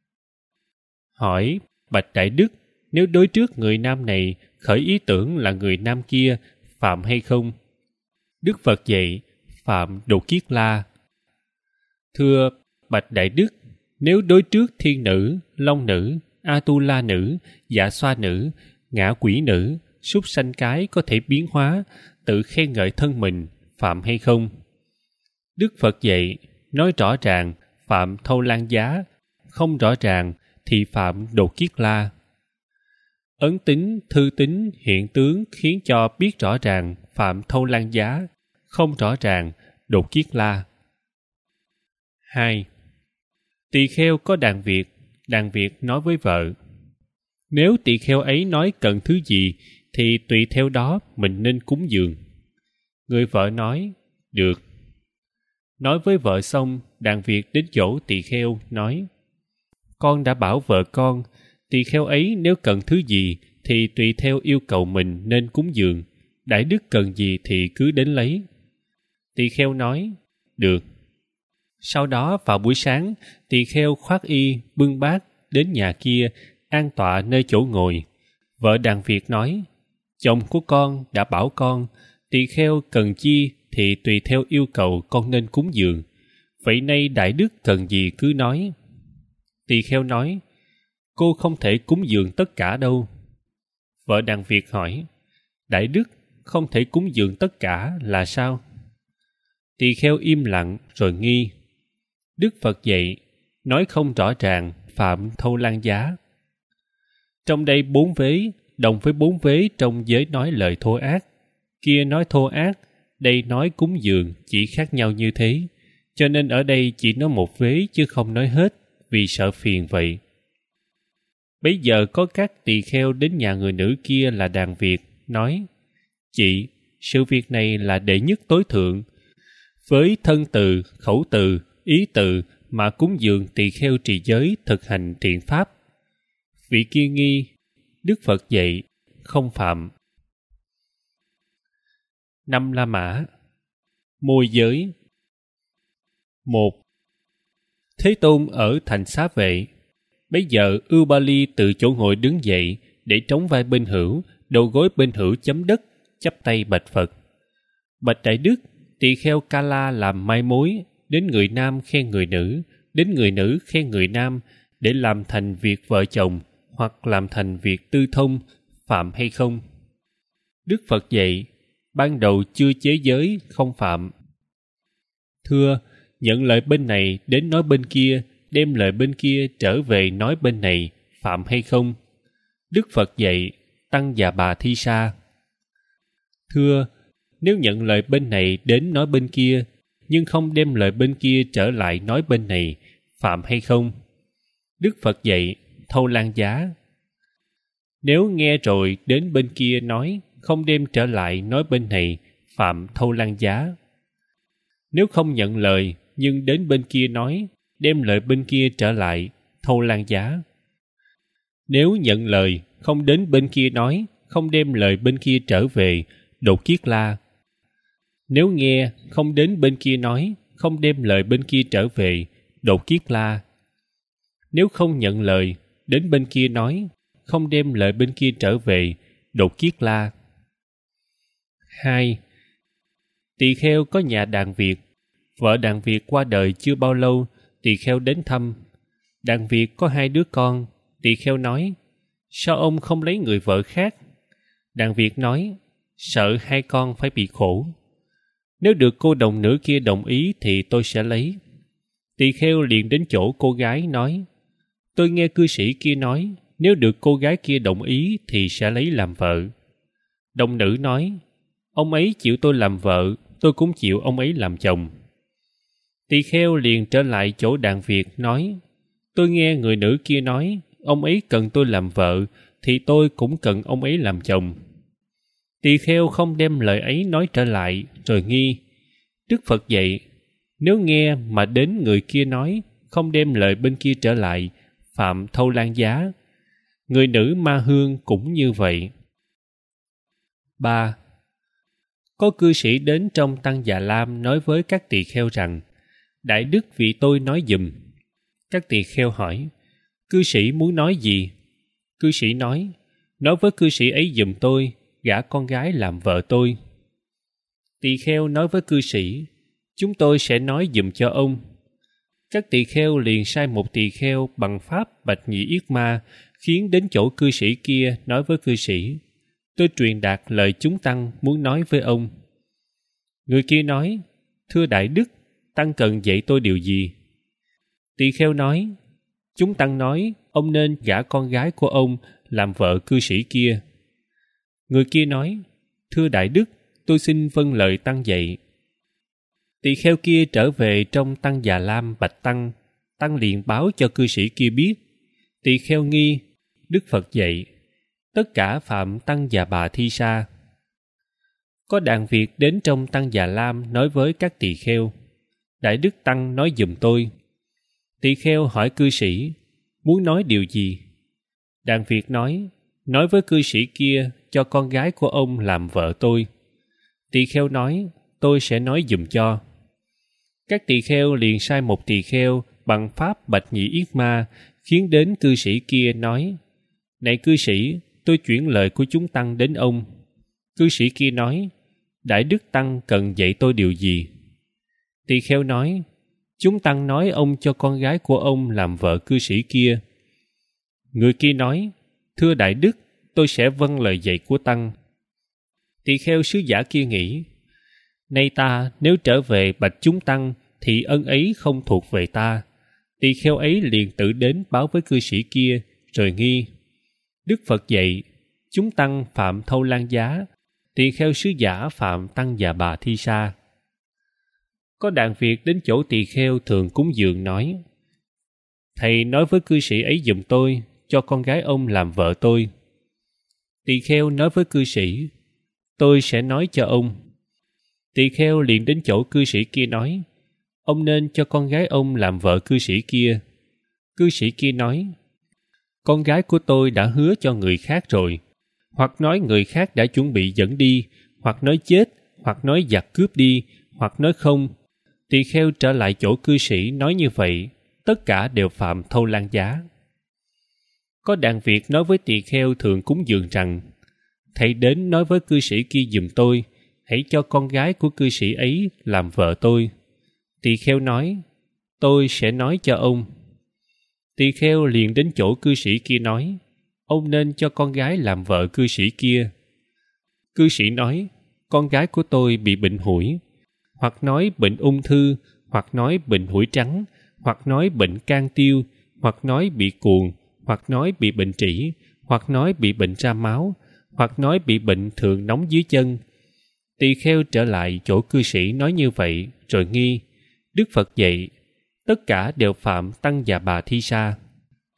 Hỏi: Bạch Đại Đức, nếu đối trước người nam này khởi ý tưởng là người nam kia, phạm hay không? Đức Phật dạy: phạm đột kiết la. Thưa, Bạch Đại Đức, nếu đối trước thiên nữ, long nữ, Atula nữ, dạ xoa nữ, ngã quỷ nữ, súc sanh cái có thể biến hóa, tự khen ngợi thân mình, phạm hay không? Đức Phật dạy: nói rõ ràng, phạm thâu lan giá, không rõ ràng thì phạm đột kiết la. Ấn tính, thư tính, hiện tướng khiến cho biết rõ ràng, phạm thâu lan giá, không rõ ràng, đột kiết la. 2. Tỳ kheo có đàn Việt nói với vợ: nếu tỳ kheo ấy nói cần thứ gì, thì tùy theo đó mình nên cúng dường. Người vợ nói: được. Nói với vợ xong, đàn Việt đến chỗ tỳ kheo nói: con đã bảo vợ con, tỳ kheo ấy nếu cần thứ gì, thì tùy theo yêu cầu mình nên cúng dường. Đại đức cần gì thì cứ đến lấy. Tỳ kheo nói: được. Sau đó vào buổi sáng, tỳ kheo khoác y, bưng bát đến nhà kia, an tọa nơi chỗ ngồi. Vợ đàn Việt nói: chồng của con đã bảo con, tỳ kheo cần chi thì tùy theo yêu cầu con nên cúng dường. Vậy nay đại đức cần gì cứ nói. Tỳ kheo nói: cô không thể cúng dường tất cả đâu. Vợ đàn Việt hỏi: đại đức không thể cúng dường tất cả là sao? Tỳ kheo im lặng rồi nghi. Đức Phật dạy: nói không rõ ràng, phạm thâu lan giá. Trong đây 4 vế, đồng với 4 vế trong giới nói lời thô ác. Kia nói thô ác, đây nói cúng dường, chỉ khác nhau như thế. Cho nên ở đây chỉ nói một vế chứ không nói hết, vì sợ phiền vậy. Bấy giờ có các tỳ kheo đến nhà người nữ kia là đàn Việt, nói: chị, sự việc này là đệ nhất tối thượng. Với thân từ, khẩu từ, ý từ mà cúng dường tỳ kheo trì giới thực hành thiện pháp. Vị kia nghi. Đức Phật dạy: không phạm. 5 La Mã. Môi giới. 1. Thế Tôn ở thành Xá Vệ. Bấy giờ Ưu Ba Ly từ chỗ ngồi đứng dậy, để trống vai bên hữu, đầu gối bên hữu chấm đất, chắp tay bạch Phật: bạch Đại Đức, tỳ kheo Ca La làm mai mối, đến người nam khen người nữ, đến người nữ khen người nam, để làm thành việc vợ chồng hoặc làm thành việc tư thông, phạm hay không? Đức Phật dạy: ban đầu chưa chế giới, không phạm. Thưa, nhận lời bên này đến nói bên kia, đem lời bên kia trở về nói bên này, phạm hay không? Đức Phật dạy: tăng già bà thi sa. Thưa, nếu nhận lời bên này đến nói bên kia, nhưng không đem lời bên kia trở lại nói bên này, phạm hay không? Đức Phật dạy, thâu lan giá. Nếu nghe rồi đến bên kia nói, không đem trở lại nói bên này, phạm thâu lan giá. Nếu không nhận lời, nhưng đến bên kia nói, đem lời bên kia trở lại, thâu lan giá. Nếu nhận lời, không đến bên kia nói, không đem lời bên kia trở về, đột kiết la. Nếu nghe, không đến bên kia nói, không đem lời bên kia trở về, đột kiết la. Nếu không nhận lời, đến bên kia nói, không đem lời bên kia trở về, đột kiết la. 2. Tỳ kheo có nhà đàn Việt. Vợ đàn Việt qua đời chưa bao lâu, tỳ kheo đến thăm. Đàn Việt có 2 đứa con. Tỳ kheo nói, sao ông không lấy người vợ khác? Đàn Việt nói, sợ 2 con phải bị khổ. Nếu được cô đồng nữ kia đồng ý thì tôi sẽ lấy. Tỳ kheo liền đến chỗ cô gái nói, tôi nghe cư sĩ kia nói, nếu được cô gái kia đồng ý thì sẽ lấy làm vợ. Đồng nữ nói, ông ấy chịu tôi làm vợ, tôi cũng chịu ông ấy làm chồng. Tỳ kheo liền trở lại chỗ đàn Việt nói, tôi nghe người nữ kia nói, ông ấy cần tôi làm vợ, thì tôi cũng cần ông ấy làm chồng. Tỳ kheo không đem lời ấy nói trở lại, rồi nghi. Đức Phật dạy, nếu nghe mà đến người kia nói, không đem lời bên kia trở lại, phạm thâu lan giá. Người nữ ma hương cũng như vậy. 3. Có cư sĩ đến trong Tăng Già Lam nói với các tỳ kheo rằng, Đại đức vì tôi nói giùm. Các tỳ kheo hỏi, cư sĩ muốn nói gì? Cư sĩ nói với cư sĩ ấy giùm tôi, gả con gái làm vợ tôi. Tỳ kheo nói với cư sĩ, chúng tôi sẽ nói giùm cho ông. Các tỳ kheo liền sai một tỳ kheo bằng pháp bạch nhị yết ma, khiến đến chỗ cư sĩ kia nói với cư sĩ, tôi truyền đạt lời chúng tăng muốn nói với ông. Người kia nói, thưa Đại đức, tăng cần dạy tôi điều gì? Tỳ kheo nói, chúng tăng nói, ông nên gả con gái của ông làm vợ cư sĩ kia. Người kia nói, thưa Đại đức, tôi xin vâng lời tăng dạy. Tỳ kheo kia trở về trong Tăng Già Lam bạch tăng, tăng liền báo cho cư sĩ kia biết. Tỳ kheo nghi, Đức Phật dạy, tất cả phạm Tăng Già Bà Thi Sa. Có đàn Việt đến trong Tăng Già Lam nói với các tỳ kheo, Đại đức tăng nói giùm tôi. Tỳ kheo hỏi cư sĩ, muốn nói điều gì? Đàn Việt nói với cư sĩ kia cho con gái của ông làm vợ tôi. Tỳ kheo nói, tôi sẽ nói giùm cho. Các tỳ kheo liền sai một tỳ kheo bằng pháp bạch nhị yết ma, khiến đến cư sĩ kia nói, này cư sĩ, tôi chuyển lời của chúng tăng đến ông. Cư sĩ kia nói, Đại đức tăng cần dạy tôi điều gì? Tỳ kheo nói, chúng tăng nói ông cho con gái của ông làm vợ cư sĩ kia. Người kia nói, thưa Đại đức, tôi sẽ vâng lời dạy của tăng. Tỳ kheo sứ giả kia nghĩ, nay ta nếu trở về bạch chúng tăng thì ân ấy không thuộc về ta. Tỳ kheo ấy liền tự đến báo với cư sĩ kia, rồi nghi. Đức Phật dạy, chúng tăng phạm thâu lan giá, tỳ kheo sứ giả phạm Tăng Già Bà Thi Sa. Có đàn Việt đến chỗ tỳ kheo thường cúng dường nói, thầy nói với cư sĩ ấy giùm tôi, cho con gái ông làm vợ tôi. Tỳ kheo nói với cư sĩ, tôi sẽ nói cho ông. Tỳ kheo liền đến chỗ cư sĩ kia nói, ông nên cho con gái ông làm vợ cư sĩ kia. Cư sĩ kia nói, con gái của tôi đã hứa cho người khác rồi, hoặc nói người khác đã chuẩn bị dẫn đi, hoặc nói chết, hoặc nói giặc cướp đi, hoặc nói không. Tỳ kheo trở lại chỗ cư sĩ nói như vậy, tất cả đều phạm thâu lan giá. Có đàn Việt nói với tỳ kheo thường cúng dường rằng, thầy đến nói với cư sĩ kia giùm tôi, hãy cho con gái của cư sĩ ấy làm vợ tôi. Tỳ kheo nói, tôi sẽ nói cho ông. Tỳ kheo liền đến chỗ cư sĩ kia nói, ông nên cho con gái làm vợ cư sĩ kia. Cư sĩ nói, con gái của tôi bị bệnh hủi, hoặc nói bệnh ung thư, hoặc nói bệnh hủi trắng, hoặc nói bệnh can tiêu, hoặc nói bị cuồng, hoặc nói bị bệnh trĩ, hoặc nói bị bệnh ra máu, hoặc nói bị bệnh thượng nóng dưới chân. Tỳ kheo trở lại chỗ cư sĩ nói như vậy, rồi nghi. Đức Phật dạy, tất cả đều phạm Tăng Già Bà Thi Sa.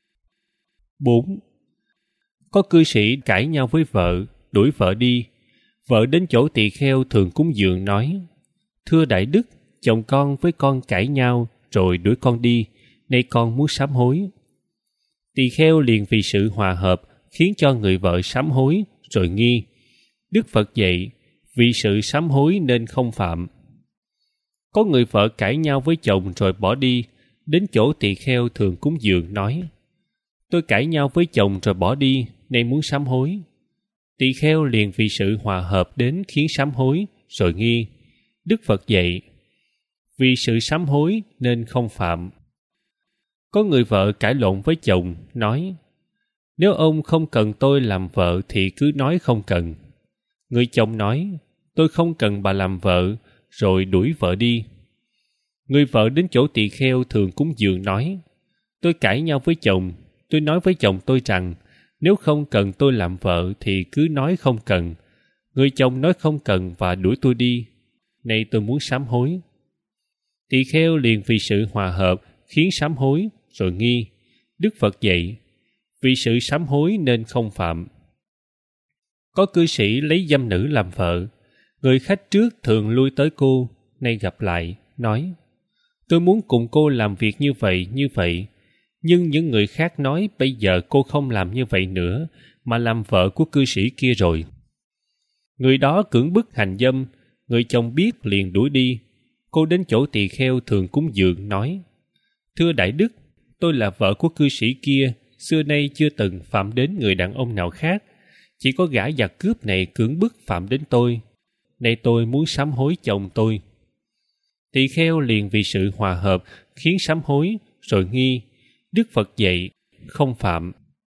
4. Có cư sĩ cãi nhau với vợ, đuổi vợ đi. Vợ đến chỗ tỳ kheo thường cúng dường nói: Thưa Đại Đức, chồng con với con cãi nhau rồi đuổi con đi, nay con muốn sám hối. Tỳ kheo liền vì sự hòa hợp khiến cho người vợ sám hối rồi nghi. Đức Phật dạy: vì sự sám hối nên không phạm. Có người vợ cãi nhau với chồng rồi bỏ đi, đến chỗ tỳ kheo thường cúng dường nói: Tôi cãi nhau với chồng rồi bỏ đi, nay muốn sám hối. Tỳ kheo liền vì sự hòa hợp đến khiến sám hối rồi nghi. Đức Phật dạy: vì sự sám hối nên không phạm. Có người vợ cãi lộn với chồng nói: Nếu ông không cần tôi làm vợ thì cứ nói không cần. Người chồng nói: Tôi không cần bà làm vợ, rồi đuổi vợ đi. Người vợ đến chỗ tỳ kheo thường cúng dường nói: Tôi cãi nhau với chồng, tôi nói với chồng tôi rằng nếu không cần tôi làm vợ thì cứ nói không cần. Người chồng nói không cần và đuổi tôi đi, nay tôi muốn sám hối. Tỳ kheo liền vì sự hòa hợp khiến sám hối rồi nghi. Đức Phật dạy: vì sự sám hối nên không phạm. Có cư sĩ lấy dâm nữ làm vợ. Người khách trước thường lui tới cô, nay gặp lại, nói: Tôi muốn cùng cô làm việc như vậy. Nhưng những người khác nói bây giờ cô không làm như vậy nữa, mà làm vợ của cư sĩ kia rồi. Người đó cưỡng bức hành dâm, người chồng biết liền đuổi đi. Cô đến chỗ tỳ kheo thường cúng dường nói: Thưa Đại Đức, tôi là vợ của cư sĩ kia, xưa nay chưa từng phạm đến người đàn ông nào khác. Chỉ có gã giặc cướp này cưỡng bức phạm đến tôi. Nay tôi muốn sám hối chồng tôi. Tỳ kheo liền vì sự hòa hợp khiến sám hối rồi nghi. Đức Phật dạy: không phạm.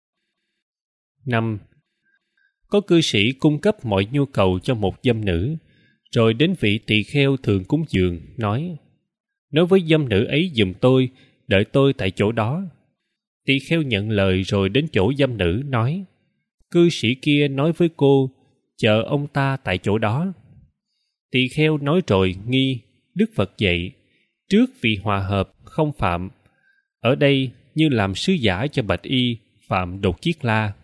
5. Có cư sĩ cung cấp mọi nhu cầu cho một dâm nữ, rồi đến vị tỳ kheo thường cúng dường nói: Nói với dâm nữ ấy giùm tôi, đợi tôi tại chỗ đó. Tỳ kheo nhận lời rồi đến chỗ dâm nữ nói: Cư sĩ kia nói với cô, chờ ông ta tại chỗ đó. Tỳ kheo nói rồi nghi. Đức Phật dạy: trước vì hòa hợp không phạm. Ở đây như làm sứ giả cho bạch y, phạm đột kiết la.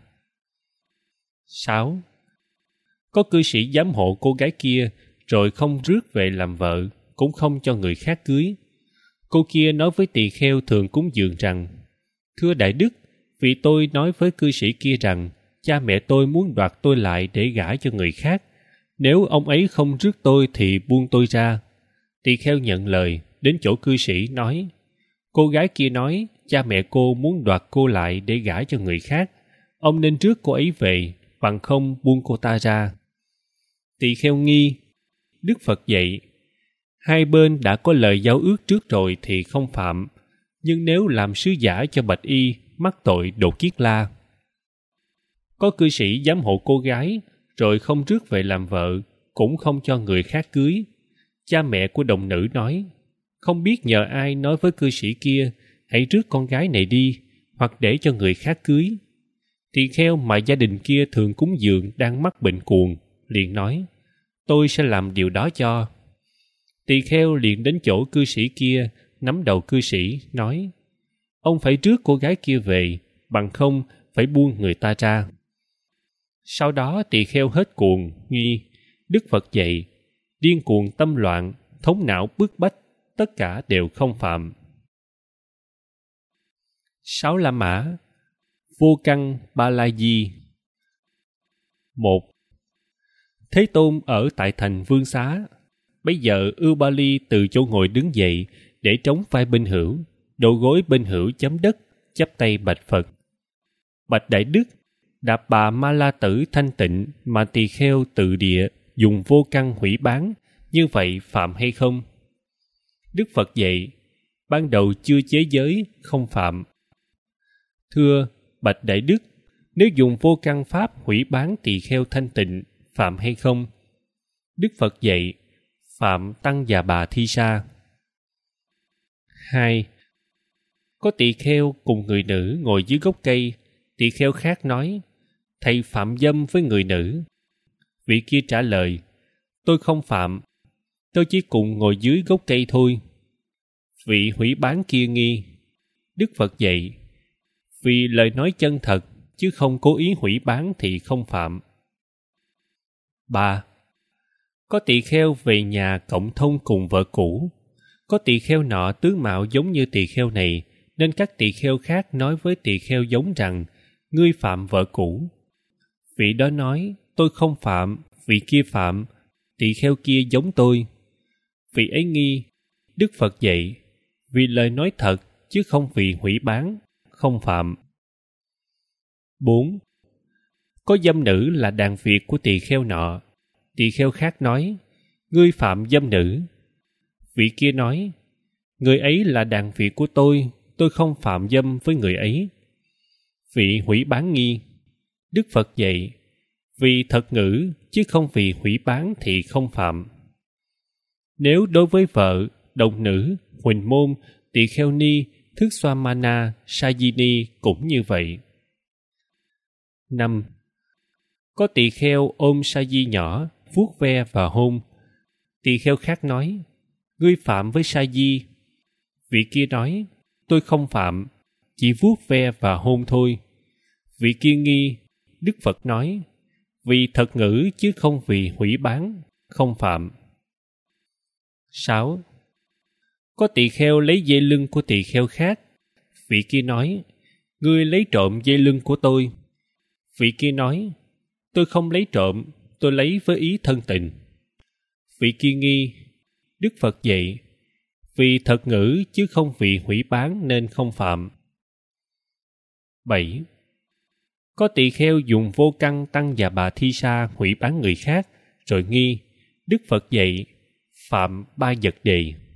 6. Có cư sĩ giám hộ cô gái kia, rồi không rước về làm vợ, cũng không cho người khác cưới. Cô kia nói với tỳ kheo thường cúng dường rằng: Thưa Đại Đức, vì tôi nói với cư sĩ kia rằng cha mẹ tôi muốn đoạt tôi lại để gả cho người khác. Nếu ông ấy không rước tôi thì buông tôi ra. Tỳ kheo nhận lời, đến chỗ cư sĩ nói: Cô gái kia nói cha mẹ cô muốn đoạt cô lại để gả cho người khác. Ông nên rước cô ấy về, bằng không buông cô ta ra. Tỳ kheo nghi. Đức Phật dạy: hai bên đã có lời giao ước trước rồi thì không phạm, nhưng nếu làm sứ giả cho bạch y, mắc tội đột kiết la. Có cư sĩ giám hộ cô gái, rồi không rước về làm vợ, cũng không cho người khác cưới. Cha mẹ của đồng nữ nói: không biết nhờ ai nói với cư sĩ kia, hãy rước con gái này đi, hoặc để cho người khác cưới. Tỳ kheo mà gia đình kia thường cúng dường đang mắc bệnh cuồng, liền nói: tôi sẽ làm điều đó cho. Tỳ kheo liền đến chỗ cư sĩ kia, nắm đầu cư sĩ, nói: ông phải rước cô gái kia về, bằng không phải buông người ta ra. Sau đó tỳ kheo hết cuồng, nghi. Đức Phật dạy: điên cuồng tâm loạn, thống não bức bách, tất cả đều không phạm. 6 La Mã. Vô Căn Ba La Di. 1. Thế Tôn ở tại thành Vương Xá. Bấy giờ Ưu Ba Ly từ chỗ ngồi đứng dậy để trống vai bên hữu, đầu gối bên hữu chấm đất, chắp tay bạch Phật: bạch Đại Đức, Đạp Bà Ma La Tử thanh tịnh mà tỳ kheo tự địa dùng vô căn hủy bán, như vậy phạm hay không? Đức Phật dạy: ban đầu chưa chế giới, không phạm. Thưa bạch Đại Đức, nếu dùng vô căn pháp hủy bán tỳ kheo thanh tịnh, phạm hay không? Đức Phật dạy: phạm tăng và bà thi sa. 2. Có tỳ kheo cùng người nữ ngồi dưới gốc cây. Tỳ kheo khác nói: thầy phạm dâm với người nữ. Vị kia trả lời: tôi không phạm, tôi chỉ cùng ngồi dưới gốc cây thôi. Vị hủy bán kia nghi. Đức Phật dạy: Vì lời nói chân thật, chứ không cố ý hủy bán thì không phạm. 3. Có tỳ kheo về nhà cộng thông cùng vợ cũ. Có tỳ kheo nọ tướng mạo giống như tỳ kheo này, nên các tỳ kheo khác nói với tỳ kheo giống rằng, ngươi phạm vợ cũ. Vị đó nói, tôi không phạm, vị kia phạm, tỳ kheo kia giống tôi. Vị ấy nghi. Đức Phật dạy, vì lời nói thật, chứ không vì hủy bán, không phạm. 4. Có dâm nữ là đàn việc của tỳ kheo nọ. Tỳ kheo khác nói, ngươi phạm dâm nữ. Vị kia nói, người ấy là đàn việc của tôi không phạm dâm với người ấy. Vị hủy bán nghi. Đức Phật dạy, vì thật ngữ, chứ không vì hủy bán thì không phạm. Nếu đối với vợ, đồng nữ, huỳnh môn, tỳ kheo ni, thức xoa mana, sajini cũng như vậy. 5. Có tỳ kheo ôm sa di nhỏ, vuốt ve và hôn. Tỳ kheo khác nói, ngươi phạm với sa di. Vị kia nói, tôi không phạm, chỉ vuốt ve và hôn thôi. Vị kia nghi. Đức Phật nói, vì thật ngữ chứ không vì hủy bán, không phạm. 6. Có tỳ kheo lấy dây lưng của tỳ kheo khác. Vị kia nói, ngươi lấy trộm dây lưng của tôi. Vị kia nói, tôi không lấy trộm, tôi lấy với ý thân tình. Vị kia nghi. Đức Phật dạy, vì thật ngữ chứ không vì hủy bán nên không phạm. 7. Có tỳ kheo dùng vô căn tăng và bà thi sa hủy bán người khác, rồi nghi. Đức Phật dạy, phạm 3 vật đề.